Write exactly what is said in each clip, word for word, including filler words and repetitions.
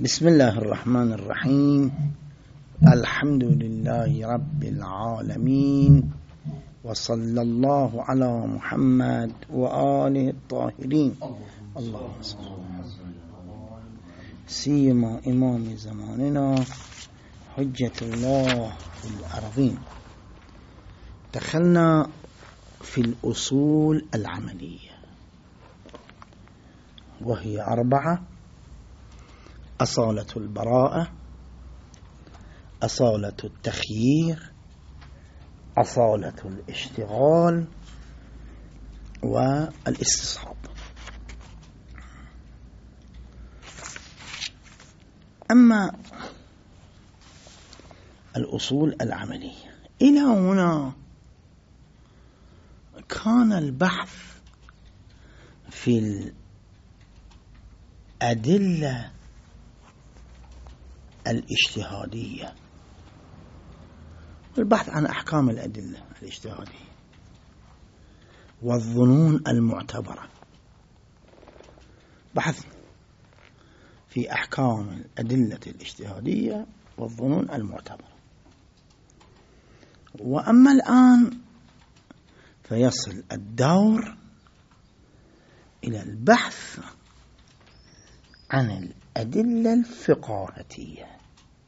بسم الله الرحمن الرحيم. الحمد لله رب العالمين، وصلى الله على محمد وآله الطاهرين. اللهم صل سيما إمام زماننا حجة الله في الأرضين. دخلنا في الأصول العملية وهي أربعة: أصالة البراءة، أصالة التخيير، أصالة الاشتغال، والاستصحاب. أما الأصول العملية إلى هنا كان البحث في الأدلة الاجتهادية، البحث عن أحكام الأدلة الاجتهادية والظنون المعتبرة، بحث في أحكام الأدلة الاجتهادية والظنون المعتبرة. وأما الآن فيصل الدور إلى البحث عن الأدلة الفقاهية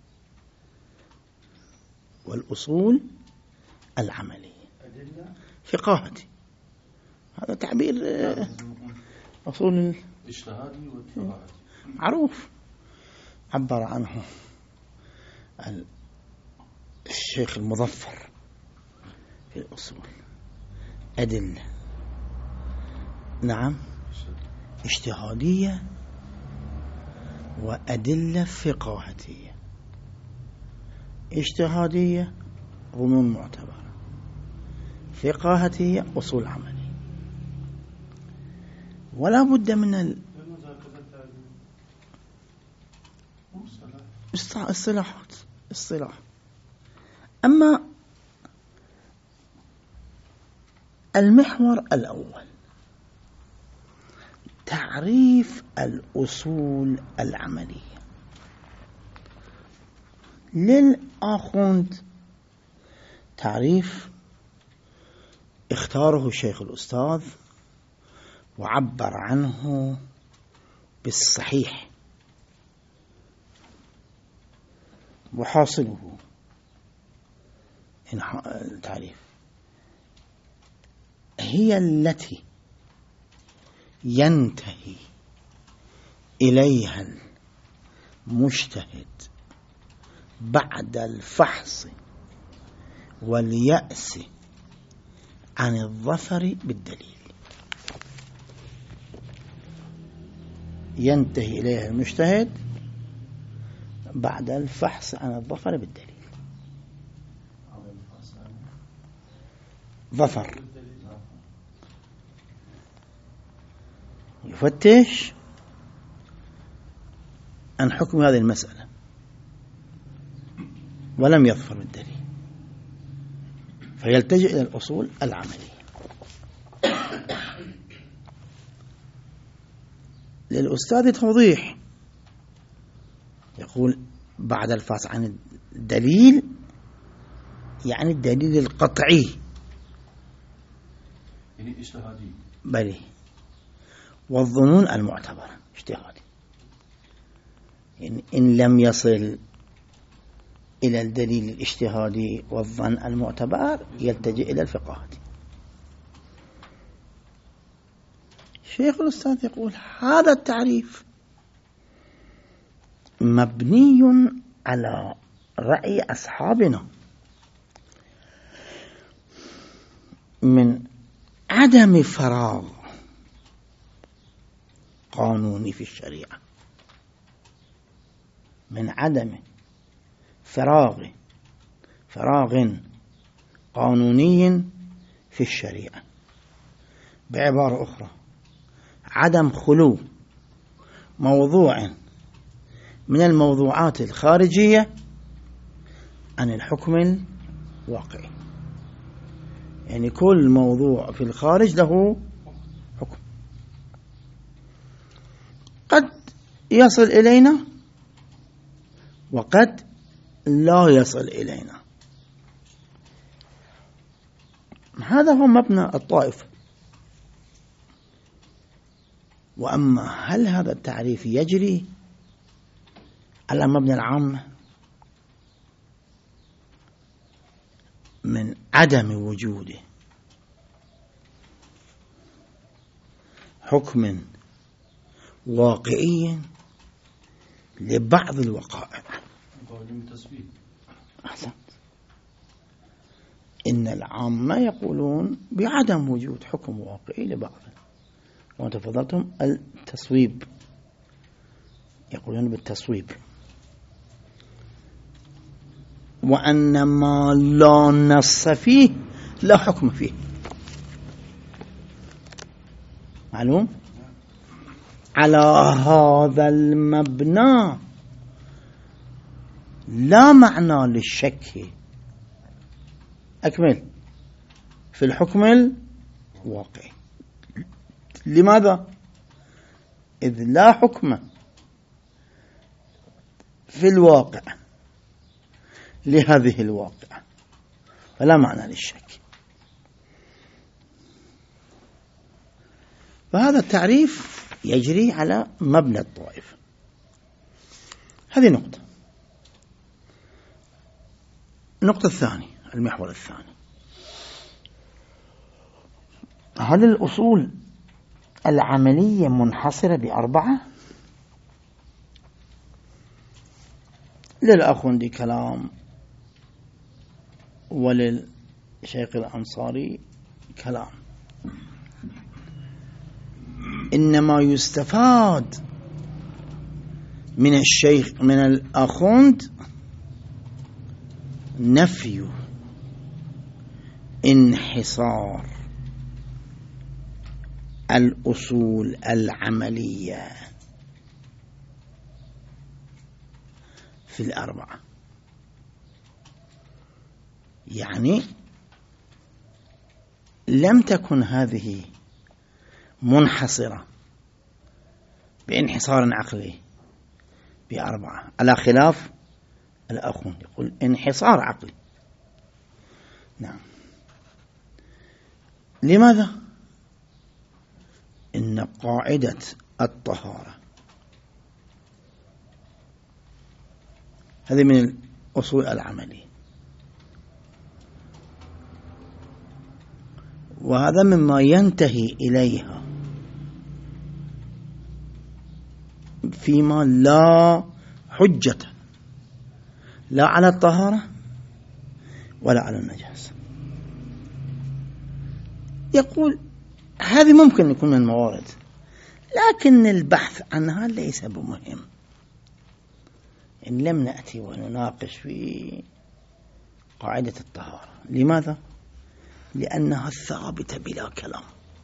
والأصول العملية. فقاهتي هذا تعبير أصول اجتهادي والفقاهتي معروف، عبر عنه الشيخ المظفر في الأصول. أدلة نعم اجتهادية وأدلة فقاهتية. اجتهادية ظنون معتبرة، فقاهتية أصول عملية. ولا بد من ال... الصلاحات الصلاح. أما المحور الأول تعريف الأصول العملية للآخوند، تعريف اختاره الشيخ الأستاذ وعبر عنه بالصحيح، وحاصله التعريف هي التي ينتهي إليها المجتهد بعد الفحص واليأس عن الظفر بالدليل. ينتهي إليها المجتهد بعد الفحص عن الظفر بالدليل. ظفر يفتش عن حكم هذه المسألة ولم يظفر بالدليل، فيلتجئ إلى الأصول العملية. للأستاذ توضيح، يقول بعد الفحص عن الدليل يعني الدليل القطعي، يعني اجتهادي بلي، والظنون المعتبرة اجتهادي. يعني إن لم يصل إلى الدليل الاجتهادي والظن المعتبر يلتجئ إلى الفقاهة. شيخ الأستاذ يقول هذا التعريف مبني على رأي أصحابنا من عدم فراغ قانوني في الشريعة، من عدم فراغ فراغ قانوني في الشريعة. بعبارة أخرى، عدم خلو موضوع من الموضوعات الخارجية عن الحكم الواقعي. يعني كل موضوع في الخارج له قد يصل إلينا وقد لا يصل إلينا. هذا هو مبنى الطائفة. وأما هل هذا التعريف يجري على مبنى العامة من عدم وجوده حكم واقعي لبعض الوقائع؟ أحسنت. إن العامة يقولون بعدم وجود حكم واقعي لبعض، وأنت تفضلتم التصويب، يقولون بالتصويب. وأن ما لا نص فيه لا حكم فيه. معلوم؟ على هذا المبنى لا معنى للشك. أكمل في الحكم الواقعي. لماذا؟ إذ لا حكم في الواقع لهذه الواقع، فلا معنى للشك. فهذا التعريف يجري على مبنى الطائفة. هذه نقطة. النقطة الثانية، المحور الثاني، هل الأصول العملية منحصرة بأربعة؟ للأخوندي كلام، وللشيخ الأنصاري كلام. إنما يستفاد من الشيخ من الأخوند نفي انحصار الأصول العملية في الأربعة. يعني لم تكن هذه منحصرة بانحصار عقلي بأربعة، على خلاف الأخون يقول انحصار عقلي. نعم. لماذا؟ إن قاعدة الطهارة هذه من الأصول العملية، وهذا مما ينتهي إليها فيما لا حجة لا على الطهارة ولا على النجاسة. يقول هذه ممكن يكون من الموارد، لكن البحث عنها ليس بمهم إن لم نأتي ونناقش في قاعدة الطهارة. لماذا؟ لأنها ثابتة بلا كلام،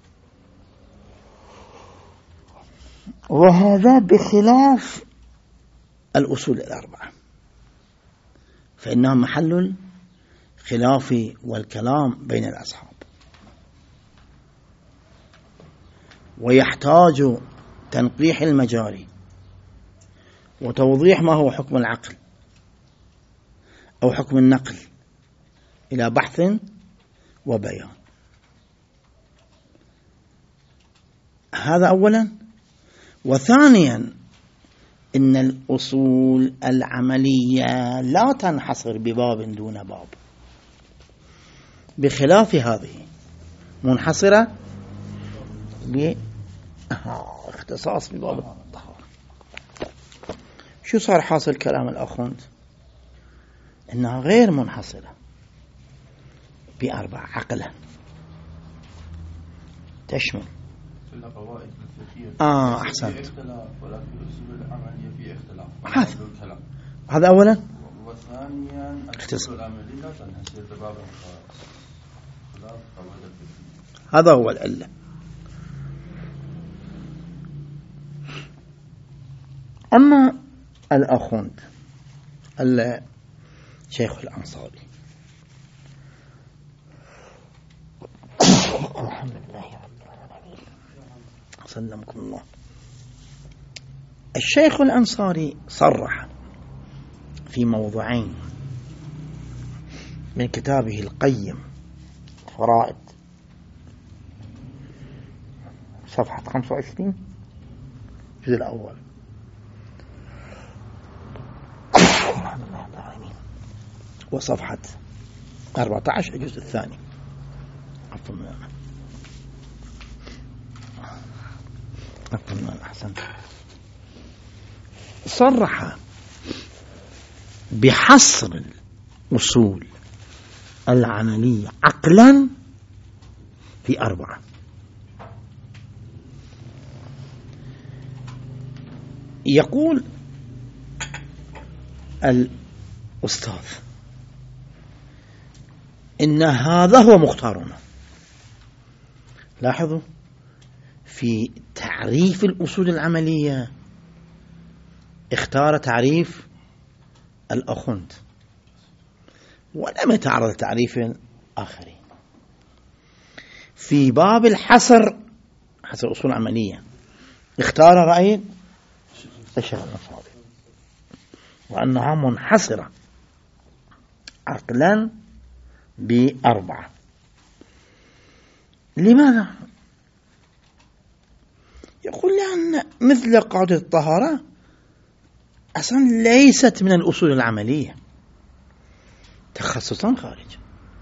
وهذا بخلاف الأصول الأربعة، فإنها محل الخلاف والكلام بين الأصحاب، ويحتاج تنقيح المجاري وتوضيح ما هو حكم العقل أو حكم النقل إلى بحث وبيان. هذا أولا. وثانيا إن الأصول العملية لا تنحصر بباب دون باب، بخلاف هذه منحصرة باختصاص بباب الطهارة. شو صار حاصل كلام الأخوند؟ إنها غير منحصرة بأربع عقلا، تشمل آه أحسنت. ولكن الأصول العملية في اختلاف. هذا هذا أولا. وثانيا الأصول العملية لا تنحصر بباب خلاف قواعد الفقهية. هذا هو العلة. أما الأخوند الشيخ الأنصاري الحمد لله رب العالمين سلمكم الله، الشيخ الأنصاري صرح في موضعين من كتابه القيم فرائد، صفحة خمسة وعشرين الجزء الأول، وصفحة أربعة عشر الجزء الثاني. عفوا عفوا أحسنت. صرح بحصر الأصول العملية عقلا في أربعة. يقول الأستاذ إن هذا هو مختارنا. لاحظوا في تعريف الأصول العملية اختار تعريف الأخوند ولم يتعرض تعريف آخرين. في باب الحصر، حصر الأصول العملية، اختار رأي الشيخ الأنصاري وأنها منحصرة عقلا بأربعة. لماذا؟ يقول لأن مثل قاعدة الطهارة أصلا ليست من الأصول العملية، تخصصا خارج،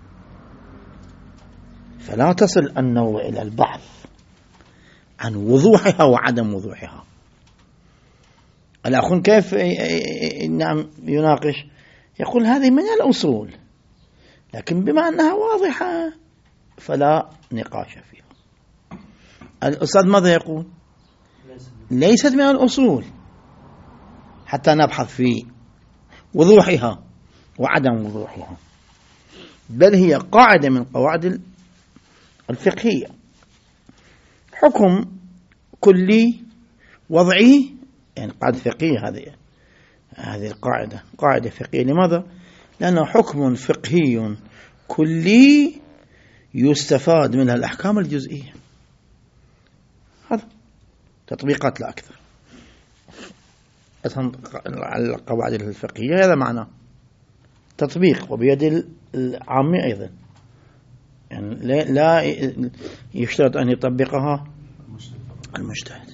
فلا تصل النوع إلى البحث عن وضوحها وعدم وضوحها. الأخون كيف نعم يناقش؟ يقول هذه من الأصول، لكن بما أنها واضحة فلا نقاش فيها. الأستاذ ماذا يقول؟ ليست من الأصول حتى نبحث في وضوحها وعدم وضوحها، بل هي قاعدة من قواعد الفقهية، حكم كلي وضعي، يعني قاعدة فقهية. هذه هذه القاعدة قاعدة فقهية. لماذا؟ لأنه حكم فقهي كلي يستفاد منها الأحكام الجزئية. هذا تطبيقات لا أكثر على القواعد الفقهية، هذا معناه تطبيق، وبيد العامة أيضا، يعني لا يشترط أن يطبقها المجتهد.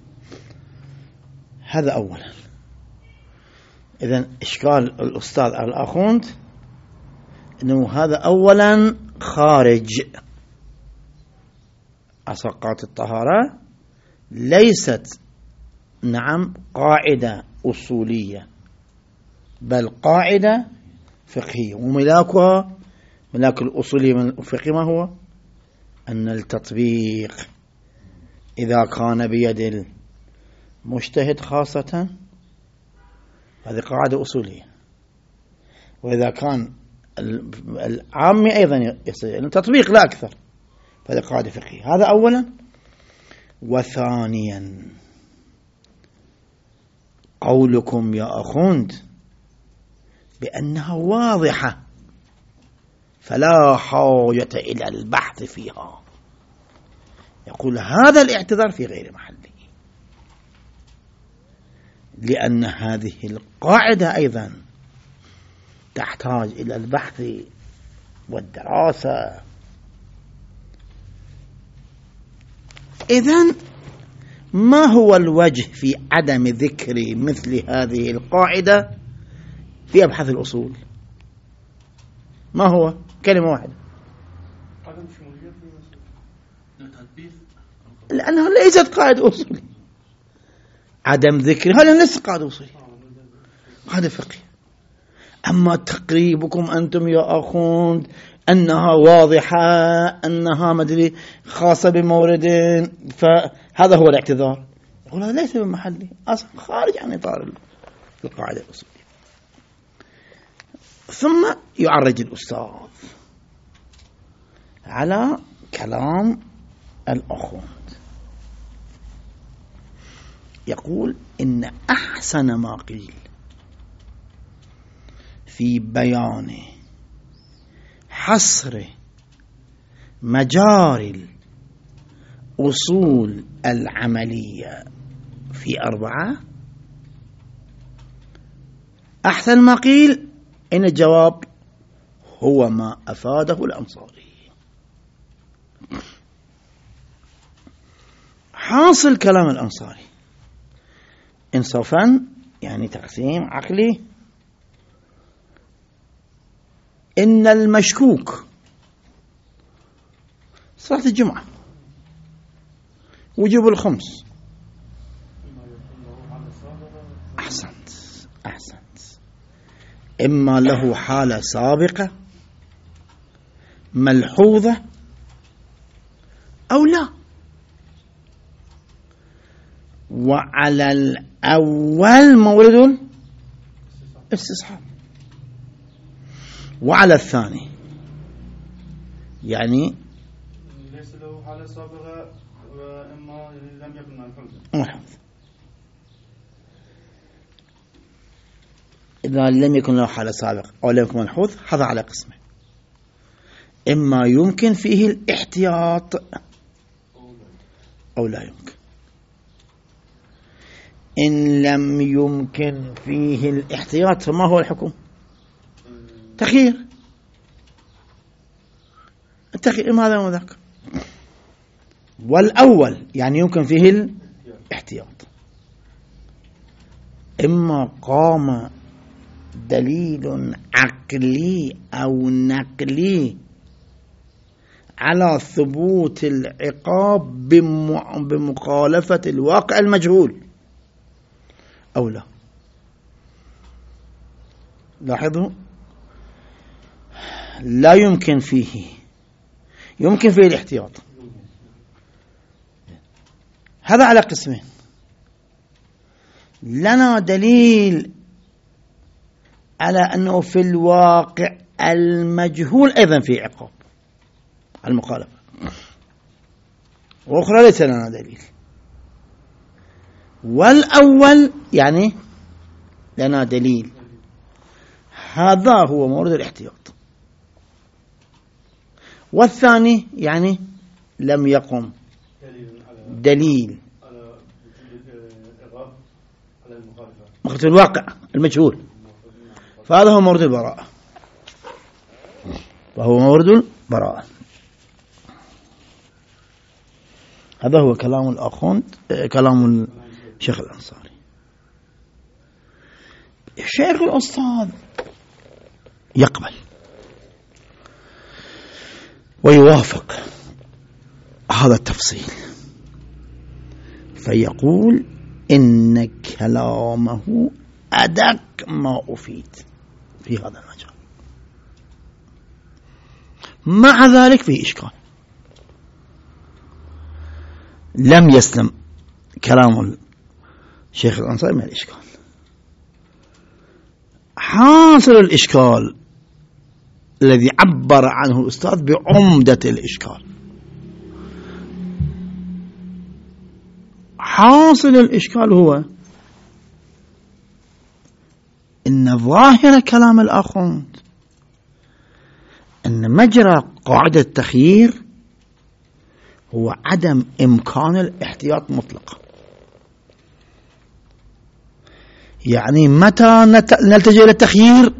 هذا أولا. إذن إشكال الأستاذ على الأخوند أنه هذا أولا خارج أسقاط الطهارة، ليست نعم قاعدة أصولية بل قاعدة فقهية، وملاكها ملاك الأصولي من الفقه ما هو؟ أن التطبيق إذا كان بيد المجتهد خاصة هذه قاعدة أصولية، وإذا كان العامي أيضا يصير التطبيق لا أكثر، فهذه قاعدة فقهية. هذا أولا. وثانيا قولكم يا أخوند بأنها واضحة فلا حاجة إلى البحث فيها، يقول هذا الاعتذار في غير محله، لأن هذه القاعدة أيضا تحتاج إلى البحث والدراسة. إذن ما هو الوجه في عدم ذكر مثل هذه القاعدة في أبحاث الأصول؟ ما هو؟ كلمة واحدة، لأنها ليست قاعدة أصولية. عدم ذكرها لأنها ليست قاعدة أصولية، قاعدة فقهية. أما تقريبكم أنتم يا أخوند أنها واضحة، أنها مدري خاصة بمورد، فهذا هو الاعتذار. يقول هذا ليس بمحله، أصلا خارج عن إطار القاعدة الأصولية. ثم يعرج الأستاذ على كلام الأخوند، يقول إن أحسن ما قيل في بيان حصر مجاري الأصول العملية في أربعة أحسن ما قيل إن الجواب هو ما أفاده الأنصاري. حاصل كلام الأنصاري إنصافا يعني تقسيم عقلي، إن المشكوك صلاة الجمعة وجوب الخمس. أحسنت أحسنت إما له حالة سابقة ملحوظة أو لا. وعلى الأول مورد استصحاب، وعلى الثاني يعني ليس له حالة سابقة وإما لم يكن ملحوظا. ملحوظ. إذا لم يكن له حالة سابقة أو لم يكن ملحوظ هذا على قسمه، إما يمكن فيه الاحتياط أو لا يمكن. إن لم يمكن فيه الاحتياط فما هو الحكم؟ تخيير. التخيير إما هذا وما ذاك. والأول يعني يمكن فيه الاحتياط، إما قام دليل عقلي أو نقلي على ثبوت العقاب بمخالفة الواقع المجهول أو لا. لاحظوا، لا يمكن فيه، يمكن فيه الاحتياط. هذا على قسمين. لنا دليل على أنه في الواقع المجهول أيضا في عقاب المخالفة، وأخرى ليس لنا دليل. والأول يعني لنا دليل، هذا هو مورد الاحتياط. والثاني يعني لم يقم دليل مخالفة الواقع المجهول، فهذا هو مورد البراءة، فهو مورد البراءة. هذا هو كلام الأخوند، كلام الشيخ الأنصاري. الشيخ الأستاذ يقبل ويوافق هذا التفصيل، فيقول إن كلامه أدق ما أفيد في هذا المجال. مع ذلك فيه إشكال، لم يسلم كلام الشيخ الأنصاري من الإشكال. حاصل الإشكال الذي عبر عنه الأستاذ بعمدة الإشكال، حاصل الإشكال هو إن ظاهر كلام الآخوند أن مجرى قاعدة التخيير هو عدم إمكان الاحتياط مطلقا. يعني متى نلتجئ إلى التخيير؟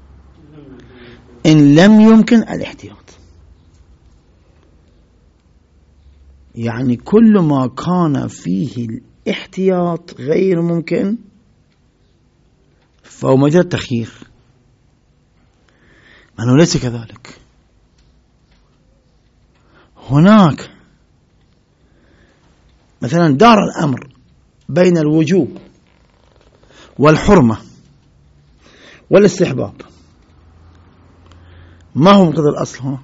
إن لم يمكن الاحتياط. يعني كل ما كان فيه الاحتياط غير ممكن فهو مجرد تخيير، أنه ليس كذلك. هناك مثلا دار الأمر بين الوجوب والحرمة والاستحباب، ما هو مقتضى الأصل؟ هو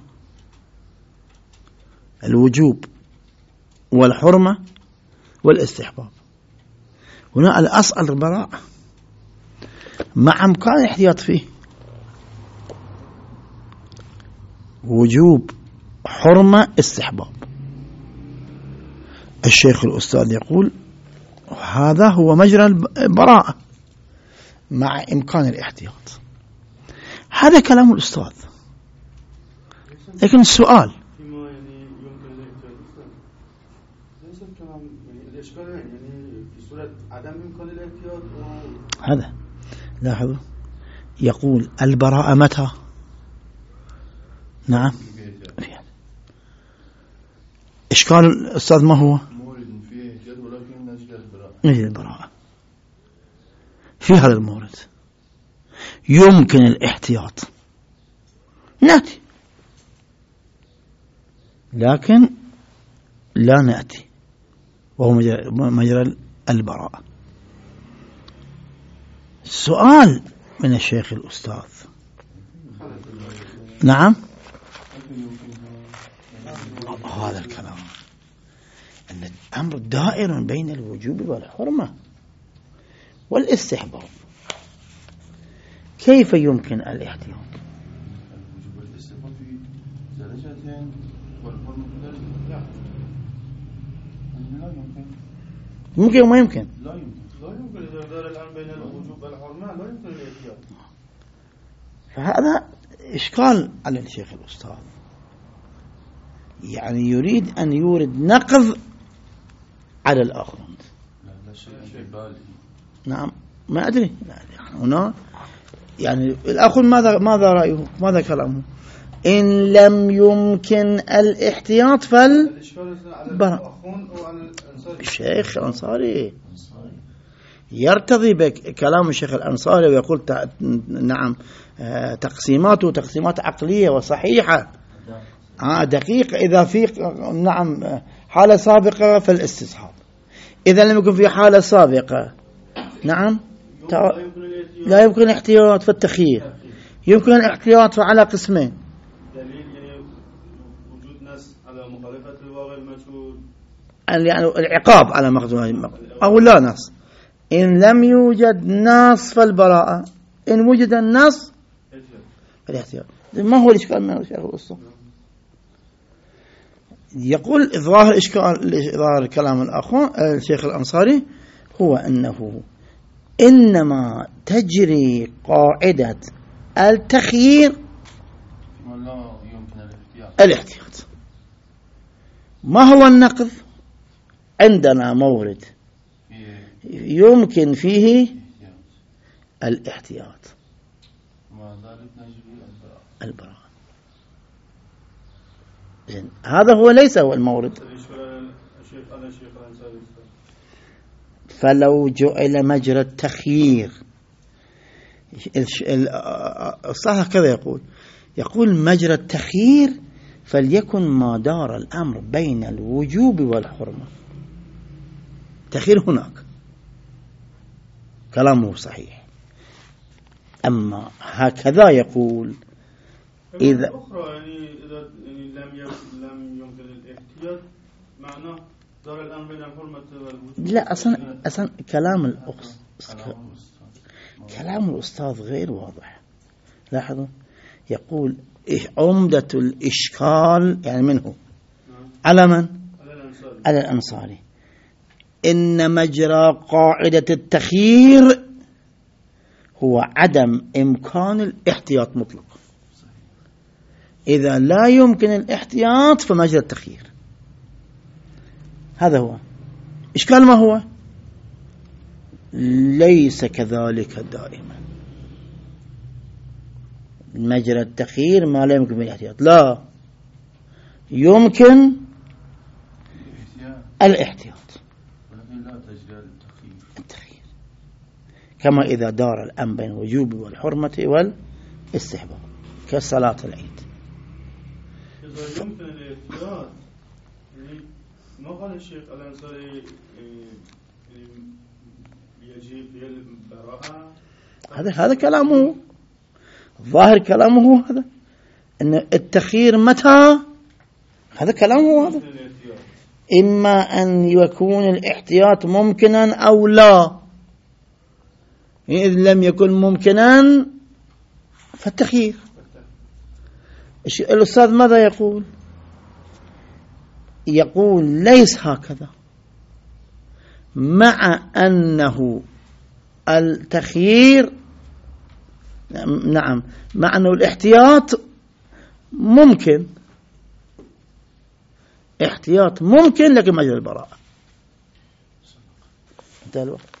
الوجوب والحرمة والاستحباب. هنا الأصل البراءة مع إمكان الاحتياط فيه. وجوب، حرمة، استحباب. الشيخ الأستاذ يقول هذا هو مجرى البراءة مع إمكان الاحتياط. هذا كلام الأستاذ، لكن السؤال فيما يعني يمكن الاحتياط ليس الكلام يعني الإشكال يعني في صورة عدم إمكان الاحتياط. هذا لاحظوا يقول البراءة متى؟ نعم. إشكال الأستاذ ما هو؟ مورد فيه جد ولكن نجد البراءة. نجد البراءة في هذا المورد يمكن الاحتياط نأتي، لكن لا نأتي وهو مجرى البراءة. سؤال من الشيخ الأستاذ. نعم. هذا الكلام أن الأمر دائر بين الوجوب والحرمة والاستحباب، كيف يمكن الاحتياط؟ الوجوب والاستحباب في درجتين والحرمة في درجة. لا يمكن. ممكن وما يمكن؟ لا يمكن. لا يمكن إذا دار الآن بين الوجوب والحرمة لا يمكن الاحتياط. فهذا إشكال على الشيخ الأستاذ، يعني يريد أن يورد نقض على الآخر. لا لا شيء في بالي. نعم ما أدري هنا يعني الأخ ماذا ماذا رأيه؟ ماذا كلامه؟ إن لم يمكن الاحتياط فال برا. الشيخ الأنصاري يرتضي بكلام الشيخ الأنصاري ويقول نعم تقسيماته تقسيمات عقلية وصحيحة آه دقيقة. إذا في نعم حالة سابقة فالاستصحاب، إذا لم يكن في حالة سابقة نعم لا يمكن الاحتياط فالتخيير. يمكن الاحتياط على قسمين. دليل يعني وجود نص على مخالفة الواقع المجهول، يعني العقاب على مخزون أو لا نص. إن لم يوجد نص فالبراءة، إن وجد النص فالاحتياط. ما هو الإشكال من الشيخ الأستاذ؟ يقول ظاهر إشكال ظاهر كلام الأخوان الشيخ الأنصاري هو أنه إنما تجري قاعدة التخيير ولا يمكن الاحتياط. الاحتياط. ما هو النقض؟ عندنا مورد يمكن فيه الاحتياط، البراءة. هذا هو ليس هو المورد. فلو جعل مجرى التخيير الصحيح كذا يقول يقول مجرى التخيير فليكن ما دار الأمر بين الوجوب والحرمة. تخيير هناك كلامه صحيح، أما هكذا يقول إذا أخرى يعني إذا لم لم يمكن الاحتياط معناه دار الأمر بين الحرمة والوجوب. لا أصلا أصلا كلام الأخ كلام الأستاذ غير واضح. لاحظوا يقول عمدة الإشكال يعني منه على من؟ على الأنصاري. إن مجرى قاعدة التخيير هو عدم إمكان الاحتياط مطلق. إذا لا يمكن الاحتياط فمجرى التخيير. هذا هو إشكال. ما هو؟ ليس كذلك دائما. مجرى التخيير ما لا يمكن الاحتياط، لا يمكن الاحتياط التخيير، كما إذا دار الأمر بين الوجوب والحرمة والاستحباب كصلاة العيد. إذا يمكن الاحتياط ما قال الشيخ الأنصاري يجب البراءة؟ هذا هذا كلامه ظاهر كلامه هذا أن التخيير متى هذا كلامه هذا إما أن يكون الاحتياط ممكنا أو لا. إذا لم يكن ممكنا فالتخيير. الأستاذ ماذا يقول؟ يقول ليس هكذا، مع أنه التخيير نعم مع أنه الاحتياط ممكن، احتياط ممكن لكن مجرى البراءة. انتهى الوقت.